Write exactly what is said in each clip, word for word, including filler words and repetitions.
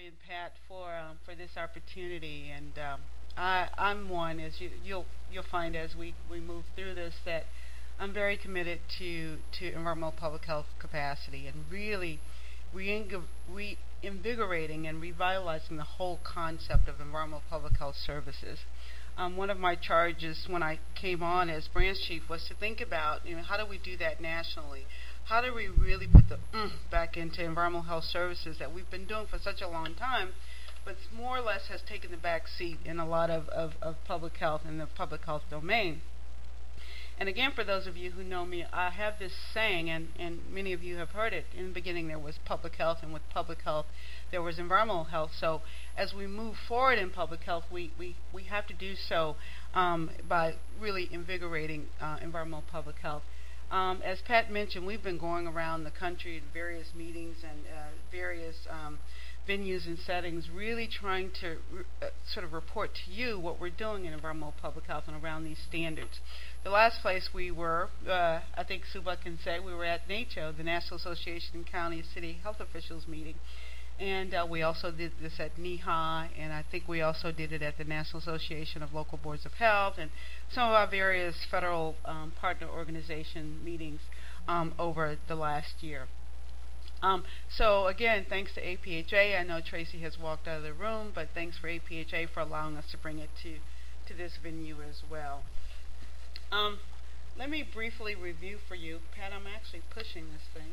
Jerry and Pat for um, for this opportunity, and um, I, I'm one, as you, you'll you'll find as we, we move through this, that I'm very committed to to environmental public health capacity and really reinvigorating and revitalizing the whole concept of environmental public health services. Um, one of my charges when I came on as branch chief was to think about, you know, how do we do that nationally? How do we really put the mm, back into environmental health services that we've been doing for such a long time, but more or less has taken the back seat in a lot of, of, of public health in the public health domain. And again, for those of you who know me, I have this saying, and, and many of you have heard it. In the beginning, there was public health, and with public health, there was environmental health. So as we move forward in public health, we, we, we have to do so um, by really invigorating uh, environmental public health. Um, as Pat mentioned, we've been going around the country in various meetings and uh, various um, venues and settings, really trying to re uh, sort of report to you what we're doing in environmental public health and around these standards. The last place we were, uh, I think Suba can say, we were at NACCHO, the National Association of County and City Health Officials meeting. And uh, we also did this at N E H A, and I think we also did it at the National Association of Local Boards of Health and some of our various federal um, partner organization meetings um, over the last year. Um, so again, thanks to A P H A. I know Tracy has walked out of the room, but thanks for A P H A for allowing us to bring it to, to this venue as well. Um, let me briefly review for you. Pat, I'm actually pushing this thing.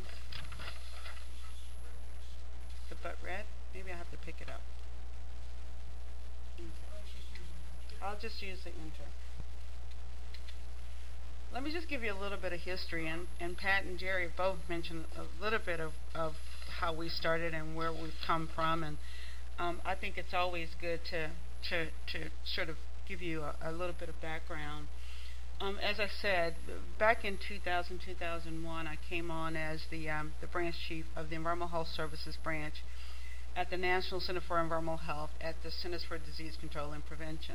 The butt red? Maybe I have to pick it up. I'll just use the enter. Let me just give you a little bit of history, and, and Pat and Jerry have both mentioned a little bit of, of how we started and where we've come from, and um, I think it's always good to, to, to sort of give you a, a little bit of background. Um, as I said, back in two thousand, two thousand one, I came on as the, um, the branch chief of the Environmental Health Services branch at the National Center for Environmental Health at the Centers for Disease Control and Prevention.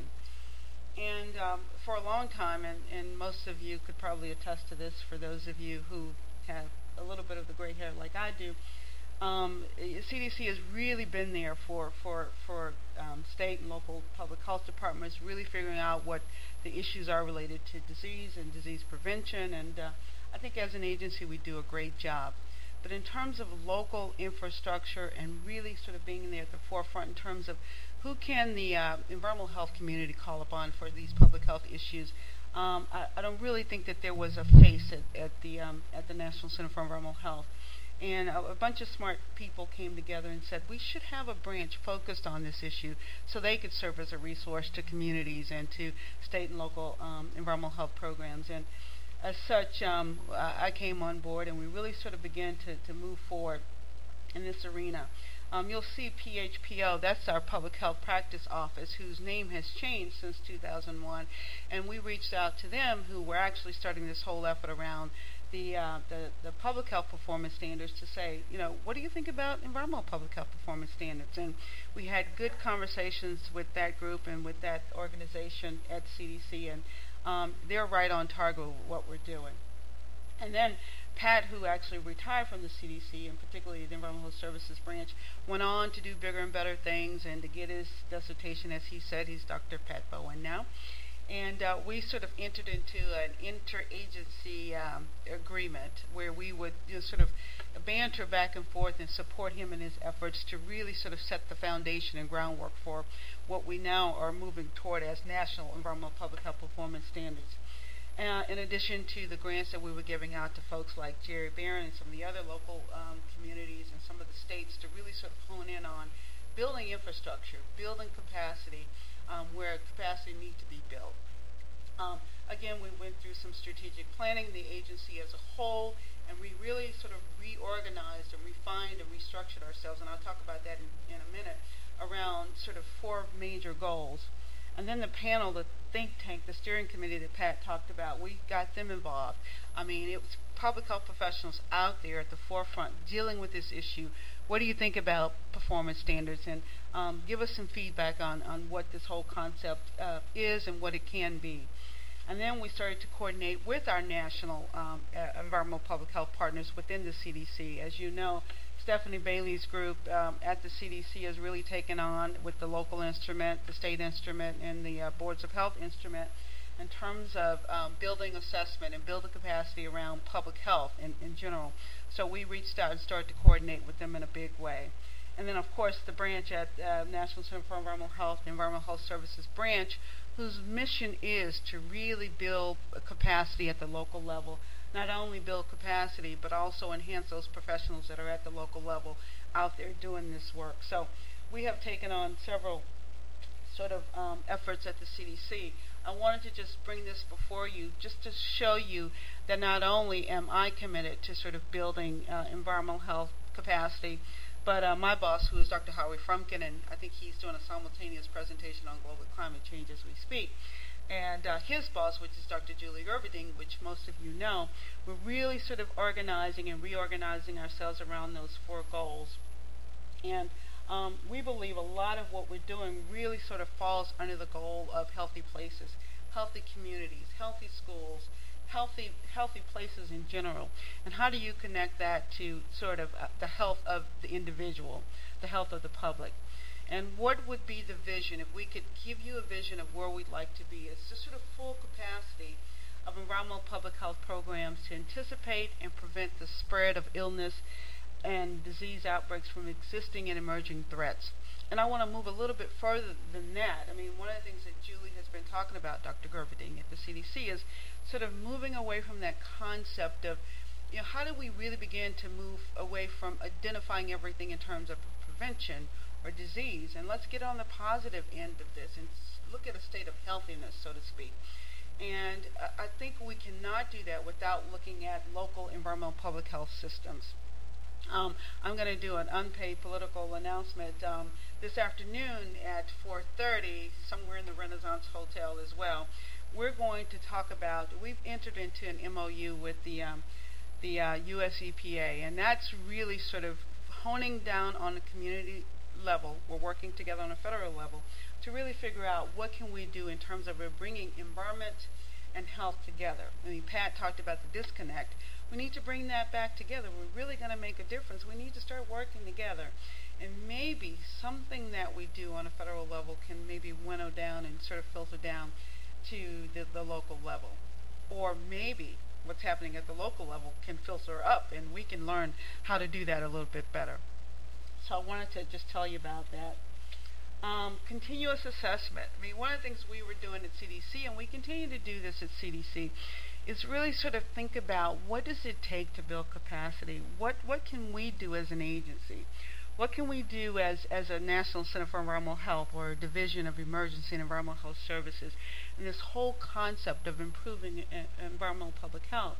And um, for a long time, and, and most of you could probably attest to this for those of you who have a little bit of the gray hair like I do, um, C D C has really been there for, for, for um, state and local public health departments, really figuring out what the issues are related to disease and disease prevention, and uh, I think as an agency we do a great job. But in terms of local infrastructure and really sort of being there at the forefront in terms of who can the uh, environmental health community call upon for these public health issues, um, I, I don't really think that there was a face at, at, the, um, at the National Center for Environmental Health. And a, a bunch of smart people came together and said we should have a branch focused on this issue so they could serve as a resource to communities and to state and local um, environmental health programs. And as such, um, I came on board and we really sort of began to, to move forward in this arena. Um, you'll see P H P O, that's our Public Health Practice Office, whose name has changed since two thousand one. And we reached out to them, who were actually starting this whole effort around The, uh, the, the public health performance standards, to say, you know, what do you think about environmental public health performance standards? And we had good conversations with that group and with that organization at C D C, and um, they're right on target with what we're doing. And then Pat, who actually retired from the C D C, and particularly the Environmental Health Services branch, went on to do bigger and better things and to get his dissertation, as he said. He's Doctor Pat Bowen now. And uh, we sort of entered into an interagency um, agreement where we would, you know, sort of banter back and forth and support him in his efforts to really sort of set the foundation and groundwork for what we now are moving toward as national environmental public health performance standards. Uh, in addition to the grants that we were giving out to folks like Jerry Barron and some of the other local um, communities and some of the states to really sort of hone in on building infrastructure, building capacity, Um, where capacity needs to be built. Um, again, we went through some strategic planning, the agency as a whole, and we really sort of reorganized and refined and restructured ourselves, and I'll talk about that in, in a minute, around sort of four major goals. And then the panel, the think tank, the steering committee that Pat talked about, we got them involved. I mean, it was public health professionals out there at the forefront dealing with this issue. What do you think about performance standards? And um, give us some feedback on, on what this whole concept uh, is and what it can be. And then we started to coordinate with our national um, uh, environmental public health partners within the C D C. As you know, Stephanie Bailey's group um, at the C D C has really taken on with the local instrument, the state instrument, and the uh, boards of health instrument in terms of um, building assessment and building capacity around public health in, in general. So we reached out and started to coordinate with them in a big way. And then, of course, the branch at uh, National Center for Environmental Health, the Environmental Health Services branch, whose mission is to really build capacity at the local level. Not only build capacity, but also enhance those professionals that are at the local level out there doing this work. So we have taken on several sort of um, efforts at the C D C. I wanted to just bring this before you just to show you that not only am I committed to sort of building uh, environmental health capacity, but uh, my boss, who is Doctor Howie Frumkin, and I think he's doing a simultaneous presentation on global climate change as we speak, and uh, his boss, which is Doctor Julie Gerberding, which most of you know, we're really sort of organizing and reorganizing ourselves around those four goals. And um, we believe a lot of what we're doing really sort of falls under the goal of healthy places, healthy communities, healthy schools, healthy healthy places in general. And how do you connect that to sort of uh, the health of the individual, the health of the public? And what would be the vision if we could give you a vision of where we'd like to be? It's just sort of full capacity of environmental public health programs to anticipate and prevent the spread of illness and disease outbreaks from existing and emerging threats. And I want to move a little bit further than that. I mean, one of the things that Julie has been talking about, Doctor Gerberding at the C D C, is sort of moving away from that concept of, you know, how do we really begin to move away from identifying everything in terms of prevention or disease, and let's get on the positive end of this and look at a state of healthiness, so to speak. And uh, I think we cannot do that without looking at local environmental public health systems. Um, I'm going to do an unpaid political announcement um, this afternoon at four thirty, somewhere in the Renaissance Hotel as well. We're going to talk about, we've entered into an M O U with the, um, the uh, U S E P A, and that's really sort of honing down on the community level. We're working together on a federal level to really figure out what can we do in terms of bringing environment and health together. I mean, Pat talked about the disconnect. We need to bring that back together. We're really going to make a difference. We need to start working together. And maybe something that we do on a federal level can maybe winnow down and sort of filter down to the, the local level. Or maybe what's happening at the local level can filter up, and we can learn how to do that a little bit better. So I wanted to just tell you about that. Um, continuous assessment. I mean, one of the things we were doing at C D C, and we continue to do this at C D C, is really sort of think about what does it take to build capacity? What what can we do as an agency? What can we do as, as a National Center for Environmental Health or a Division of Emergency and Environmental Health Services, and this whole concept of improving uh, environmental public health?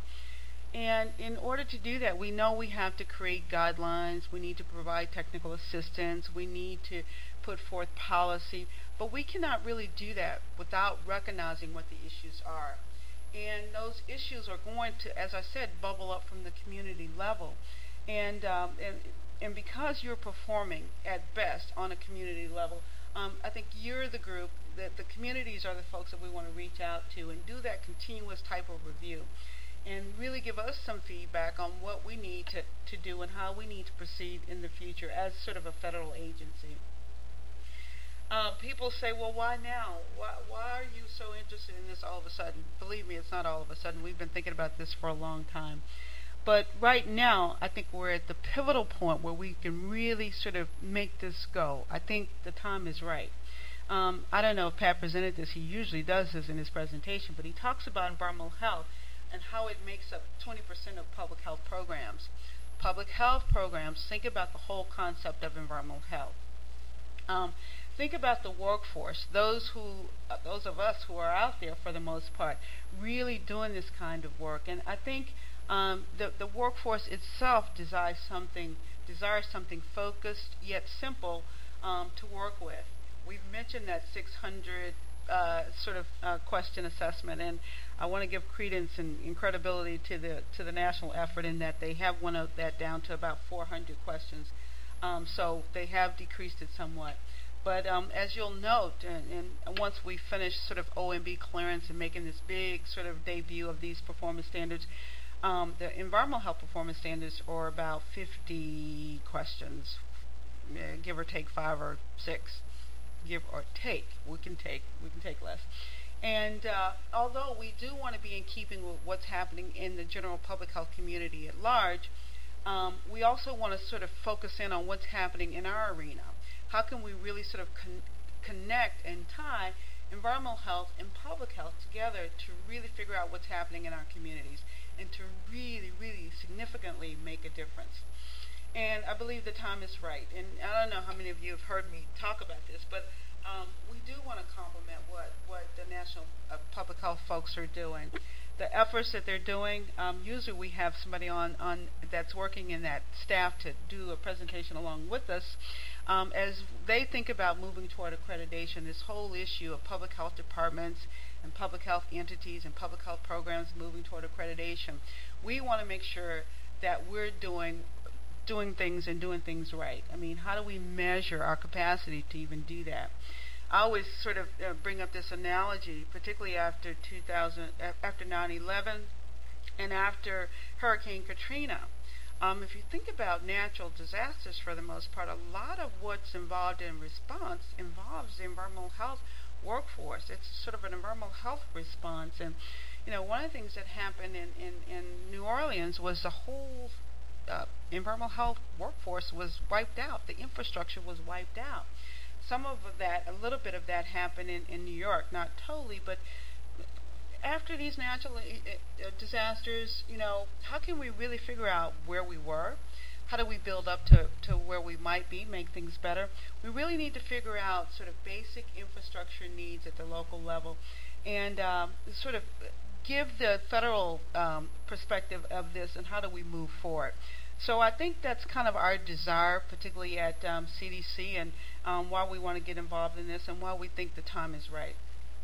And in order to do that, we know we have to create guidelines, we need to provide technical assistance, we need to put forth policy, but we cannot really do that without recognizing what the issues are. And those issues are going to, as I said, bubble up from the community level. And, um, and, and because you're performing at best on a community level, um, I think you're the group, that the communities are the folks that we want to reach out to and do that continuous type of review, and really give us some feedback on what we need to, to do and how we need to proceed in the future as sort of a federal agency. Uh, people say, well, why now? Why, why are you so interested in this all of a sudden? Believe me, it's not all of a sudden. We've been thinking about this for a long time. But right now, I think we're at the pivotal point where we can really sort of make this go. I think the time is right. Um, I don't know if Pat presented this. He usually does this in his presentation, but he talks about environmental health and how it makes up twenty percent of public health programs. Public health programs, think about the whole concept of environmental health. Um, think about the workforce, those who, uh, those of us who are out there for the most part, really doing this kind of work. And I think um, the, the workforce itself desires something, desires something focused yet simple um, to work with. We've mentioned that six hundred uh, sort of uh, question assessment, and I want to give credence and, and credibility to the to the national effort in that they have winnowed that down to about four hundred questions. Um, so they have decreased it somewhat. But um, as you'll note, and, and once we finish sort of O M B clearance and making this big sort of debut of these performance standards, Um, the environmental health performance standards are about fifty questions, uh, give or take five or six. Give or take, we can take, we can take less. And uh, although we do want to be in keeping with what's happening in the general public health community at large, um, we also want to sort of focus in on what's happening in our arena. How can we really sort of con- connect and tie environmental health and public health together to really figure out what's happening in our communities and to really, really significantly make a difference. And I believe the time is right. And I don't know how many of you have heard me talk about this, but um, we do want to compliment what, what the National uh, Public Health folks are doing. The efforts that they're doing, um, usually we have somebody on, on that's working in that staff to do a presentation along with us. Um, as they think about moving toward accreditation, this whole issue of public health departments and public health entities and public health programs moving toward accreditation, we want to make sure that we're doing doing things and doing things right. I mean, how do we measure our capacity to even do that? I always sort of uh, bring up this analogy, particularly after two thousand, after nine eleven, and after Hurricane Katrina. Um, if you think about natural disasters, for the most part, a lot of what's involved in response involves the environmental health workforce. It's sort of an environmental health response. And, you know, one of the things that happened in, in, in New Orleans was the whole uh, environmental health workforce was wiped out. The infrastructure was wiped out. Some of that, a little bit of that happened in, in New York, not totally, but after these natural uh, disasters, you know, how can we really figure out where we were? How do we build up to, to where we might be, make things better? We really need to figure out sort of basic infrastructure needs at the local level and um, sort of give the federal um, perspective of this and how do we move forward. So I think that's kind of our desire, particularly at um, C D C, and um, why we want to get involved in this and why we think the time is right.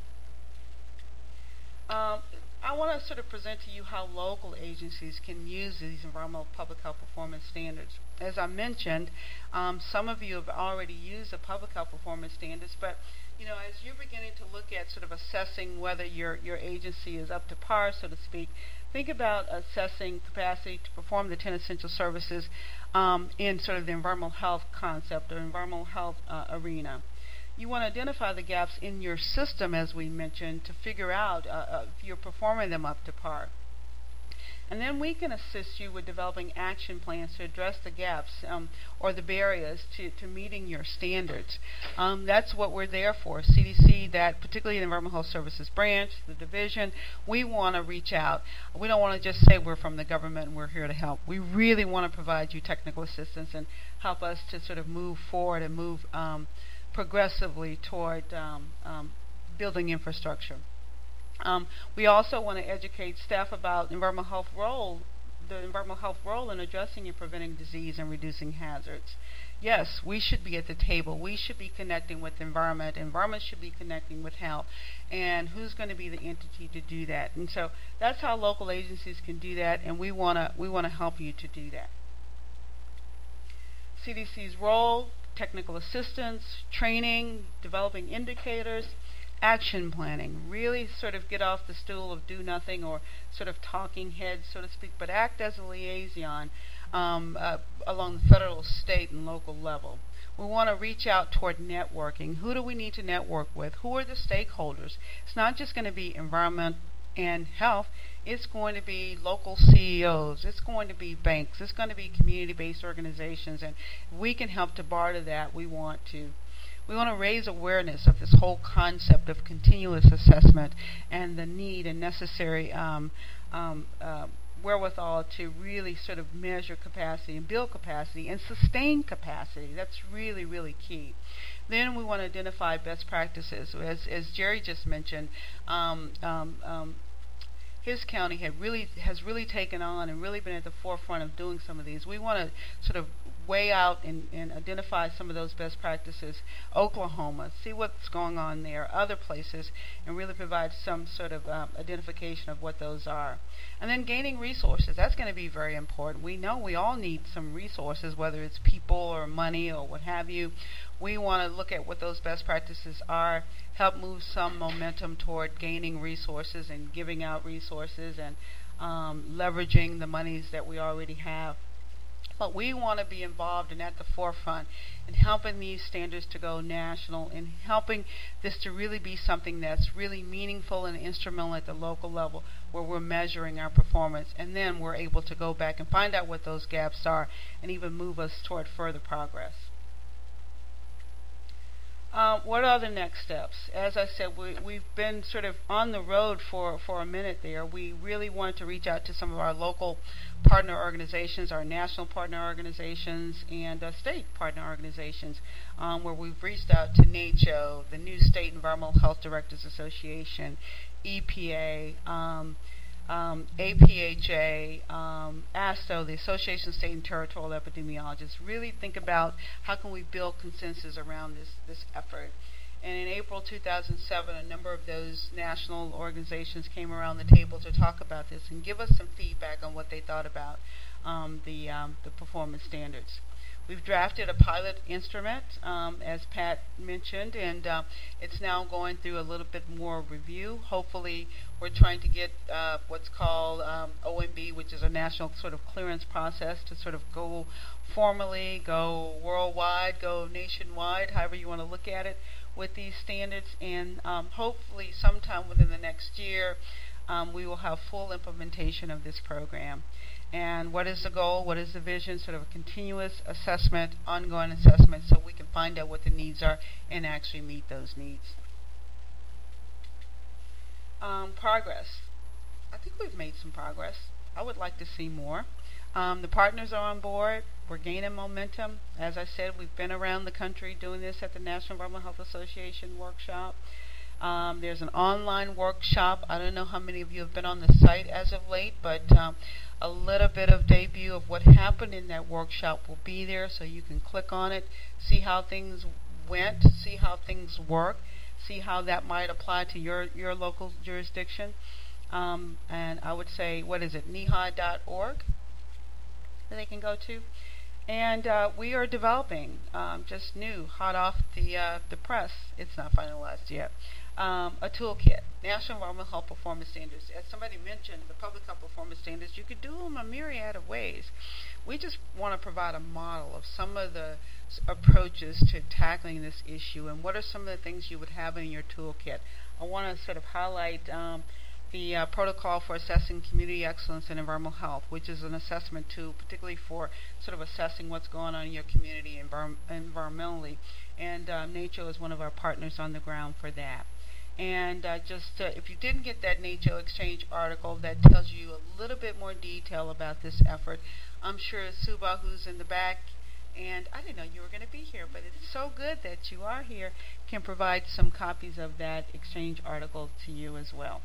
Um, I want to sort of present to you how local agencies can use these environmental public health performance standards. As I mentioned, um, some of you have already used the public health performance standards, but you know, as you're beginning to look at sort of assessing whether your, your agency is up to par, so to speak, think about assessing capacity to perform the ten essential services um, in sort of the environmental health concept or environmental health uh, arena. You want to identify the gaps in your system, as we mentioned, to figure out uh, uh, if you're performing them up to par. And then we can assist you with developing action plans to address the gaps um, or the barriers to, to meeting your standards. Um, that's what we're there for. C D C, that particularly the Environmental Health Services branch, the division, we want to reach out. We don't want to just say we're from the government and we're here to help. We really want to provide you technical assistance and help us to sort of move forward and move um, progressively toward um, um, building infrastructure. Um, we also want to educate staff about environmental health role, the environmental health role in addressing and preventing disease and reducing hazards. Yes, we should be at the table. We should be connecting with the environment. Environment should be connecting with health. And who's going to be the entity to do that? And so that's how local agencies can do that, and we want to we want to help you to do that. C D C's role: technical assistance, training, developing indicators, action planning. Really sort of get off the stool of do nothing or sort of talking heads, so to speak, but act as a liaison um, uh, along the federal, state, and local level. We want to reach out toward networking. Who do we need to network with? Who are the stakeholders? It's not just going to be environment and health. It's going to be local C E Os. It's going to be banks. It's going to be community-based organizations. And if we can help to barter that, we want to. We want to raise awareness of this whole concept of continuous assessment and the need and necessary um, um, uh, wherewithal to really sort of measure capacity and build capacity and sustain capacity. That's really, really key. Then we want to identify best practices. As, as Jerry just mentioned, um, um, um, his county had really has really taken on and really been at the forefront of doing some of these. We want to sort of weigh out and, and identify some of those best practices. Oklahoma, see what's going on there, other places, and really provide some sort of um, identification of what those are. And then gaining resources. That's going to be very important. We know we all need some resources, whether it's people or money or what have you. We want to look at what those best practices are, help move some momentum toward gaining resources and giving out resources, and um, leveraging the monies that we already have. But we want to be involved and at the forefront in helping these standards to go national, and helping this to really be something that's really meaningful and instrumental at the local level, where we're measuring our performance, and then we're able to go back and find out what those gaps are and even move us toward further progress. Um, what are the next steps? As I said, we, we've been sort of on the road for, for a minute there. We really wanted to reach out to some of our local partner organizations, our national partner organizations, and uh, state partner organizations, um, where we've reached out to NACCHO, the New State Environmental Health Directors Association, E P A, um, Um, A P H A, um, ASTO, the Association of State and Territorial Epidemiologists, really think about how can we build consensus around this, this effort. And in April two thousand seven, a number of those national organizations came around the table to talk about this and give us some feedback on what they thought about um, the, um, the performance standards. We've drafted a pilot instrument, um, as Pat mentioned, and uh, it's now going through a little bit more review. Hopefully, we're trying to get uh, what's called um, O M B, which is a national sort of clearance process, to sort of go formally, go worldwide, go nationwide, however you want to look at it, with these standards. And um, hopefully, sometime within the next year, um, we will have full implementation of this program. And what is the goal? What is the vision? Sort of a continuous assessment, ongoing assessment, so we can find out what the needs are and actually meet those needs. Um, progress. I think we've made some progress. I would like to see more. Um, the partners are on board. We're gaining momentum. As I said, we've been around the country doing this at the National Environmental Health Association workshop. Um, there's an online workshop. I don't know how many of you have been on the site as of late, but um, a little bit of debut of what happened in that workshop will be there, so you can click on it, see how things went, see how things work, see how that might apply to your, your local jurisdiction. Um, and I would say, what is it, N E H A dot org that they can go to. And uh, we are developing, um, just new, hot off the, uh, the press, it's not finalized yet, Um, a toolkit, National Environmental Health Performance Standards. As somebody mentioned, the public health performance standards, you could do them a myriad of ways. We just want to provide a model of some of the s approaches to tackling this issue, and what are some of the things you would have in your toolkit. I want to sort of highlight um, the uh, protocol for assessing community excellence in environmental health, which is an assessment tool particularly for sort of assessing what's going on in your community envir environmentally. And uh, NACCHO is one of our partners on the ground for that. And uh, just uh, if you didn't get that NACCHO Exchange article that tells you a little bit more detail about this effort, I'm sure Suba, who's in the back, and I didn't know you were going to be here, but it's so good that you are here, can provide some copies of that Exchange article to you as well.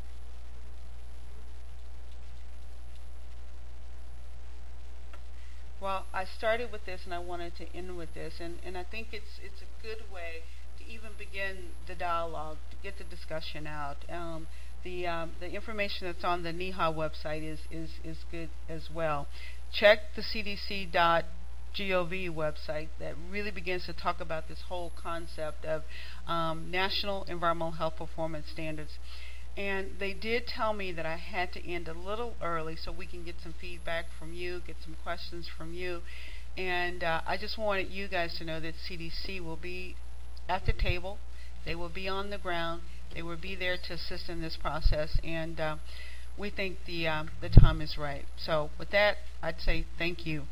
Well, I started with this and I wanted to end with this, and, and I think it's it's a good way to even begin the dialogue, to get the discussion out. Um, the um, the information that's on the N E H A website is, is, is good as well. Check the C D C dot gov website that really begins to talk about this whole concept of um, National Environmental Health Performance Standards. And they did tell me that I had to end a little early so we can get some feedback from you, get some questions from you. And uh, I just wanted you guys to know that C D C will be at the table. They will be on the ground. They will be there to assist in this process. And uh, we think the, uh, the time is right. So with that, I'd say thank you.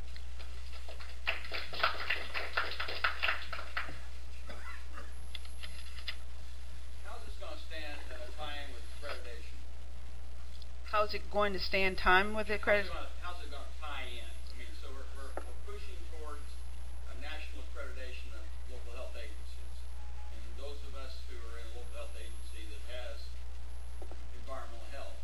How's it going to stand time with the accreditation? How's it going to tie in? I mean, so we're, we're, we're pushing towards a national accreditation of local health agencies. And those of us who are in a local health agency that has environmental health,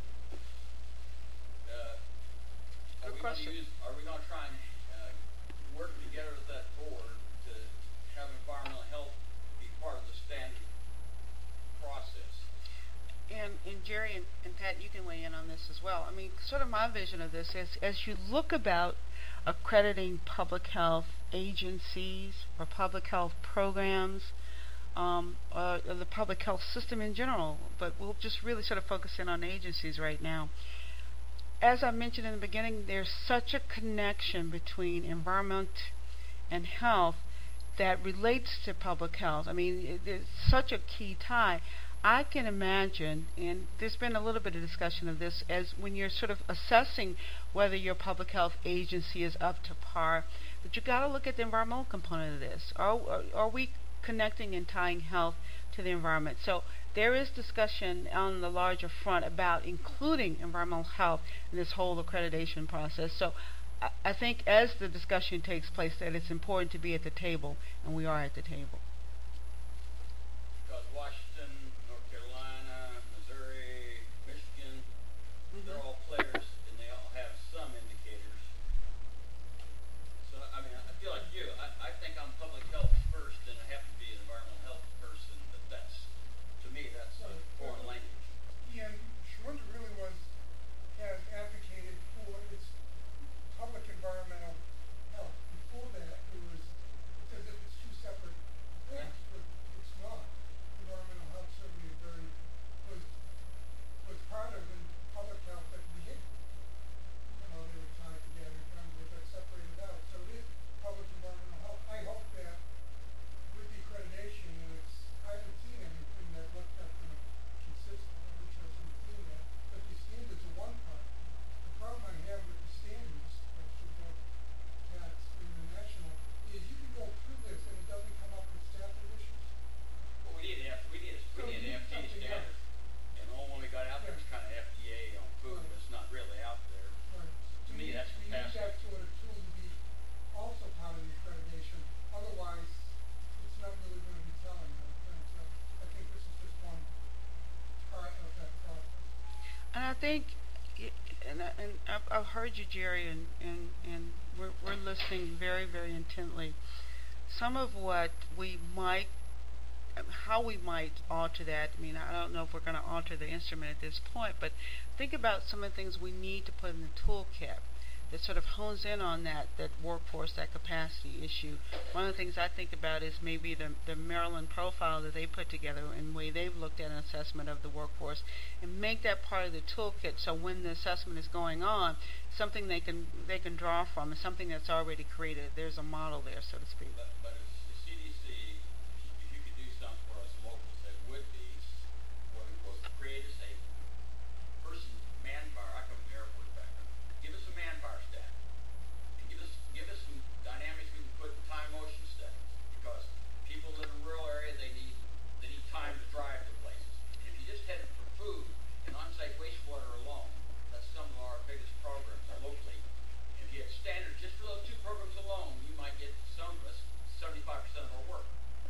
uh, are, we going to use, are we going to try and uh, work together with that board to have environmental health be part of the standard process? And, and Jerry and, and Pat, you can weigh in on this as well. I mean, sort of my vision of this is, as you look about accrediting public health agencies or public health programs, um, uh, the public health system in general, but we'll just really sort of focus in on agencies right now. As I mentioned in the beginning, there's such a connection between environment and health that relates to public health. I mean, it, it's such a key tie. I can imagine, and there's been a little bit of discussion of this, as when you're sort of assessing whether your public health agency is up to par, but you've got to look at the environmental component of this. Are, are, are we connecting and tying health to the environment? So there is discussion on the larger front about including environmental health in this whole accreditation process. So I, I think as the discussion takes place that it's important to be at the table, and we are at the table. Because Washington, North Carolina, Missouri, Michigan, Mm-hmm. they're all players and they all have some indicators. So, I mean, I feel like you. I, I think I'm public health first and I have to be an environmental health person, but that's, to me, that's a foreign language. Yeah, Schwinter really was, has advocated for its public environmental health. Before that, it was, it's as if it's two separate things, but it's not. Environmental health certainly is very, was, was part of in public health at the beginning. You know, they were tied together, kind of, they got separated out. So it is public environmental health. I hope that with the accreditation, and it's, I haven't seen anything that looks that's gonna consist of, which hasn't seen that, but the standards are one part. The problem I have with the standards, that should go tax international, is you can go through this and it doesn't come up with staffing issues. Well, we need an F, we need a, we So need you an need F D A something standard. else. And the only one we got out there is kind of F D A on food, but it's not really out there. Right. To We me, need- that's We need capacity. that sort of tool to be also part of the accreditation, otherwise, it's not really gonna be telling, I don't think, so I think this is just one part of that process. And I think, y- and, I- and I've, I've heard you, Jerry, and, and, and we're, we're listening very, very intently. Some of what we might, um, how we might alter that, I mean, I don't know if we're going to alter the instrument at this point, but think about some of the things we need to put in the toolkit that sort of hones in on that, that workforce, that capacity issue. One of the things I think about is maybe the, the Maryland profile that they put together and the way they've looked at an assessment of the workforce, and make that part of the toolkit so when the assessment is going on, something they can they can draw from, is something that's already created. There's a model there, so to speak. But, but as the C D C, if you could do something for us locals, that would be, quote unquote, create us a person, manpower. I come from the airport background. Give us a manpower stat. And give us, give us some dynamics we can put in time motion studies. Because people live in a rural area, they need, they need time to drive to places. And if you just had it for food and on-site wastewater alone, that's some of our biggest programs locally. And if you had standards just for those two programs alone, you might get some of us seventy-five percent of our work.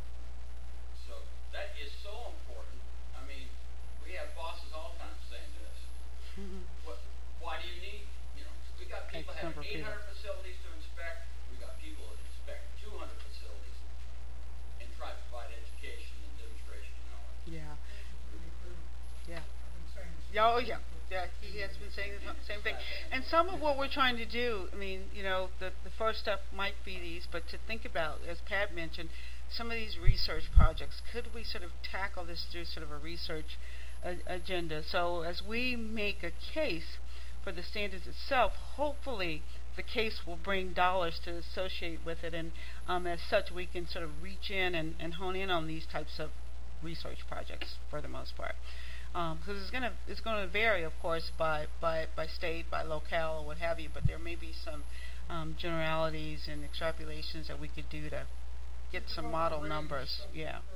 So that is so important. I mean, we have bosses all the time saying to us, what, why do you need, you know, we got people X having number of eight people. hundred facilities to inspect, we got people that inspect two hundred facilities and try to provide education and demonstration and all that. Yeah, Really clear. yeah. I've been saying the same Yeah, oh thing yeah, for yeah. He has been saying the same thing. Exactly. And some of what we're trying to do, I mean, you know, the the first step might be these, but to think about, as Pat mentioned, some of these research projects. Could we sort of tackle this through sort of a research a- agenda? So as we make a case for the standards itself, hopefully the case will bring dollars to associate with it, and um, as such, we can sort of reach in and, and hone in on these types of research projects for the most part. Because it's gonna it's gonna vary, of course, by, by, by state, by locale, or what have you. But there may be some um, generalities and extrapolations that we could do to get some Well, model range, numbers. some Yeah.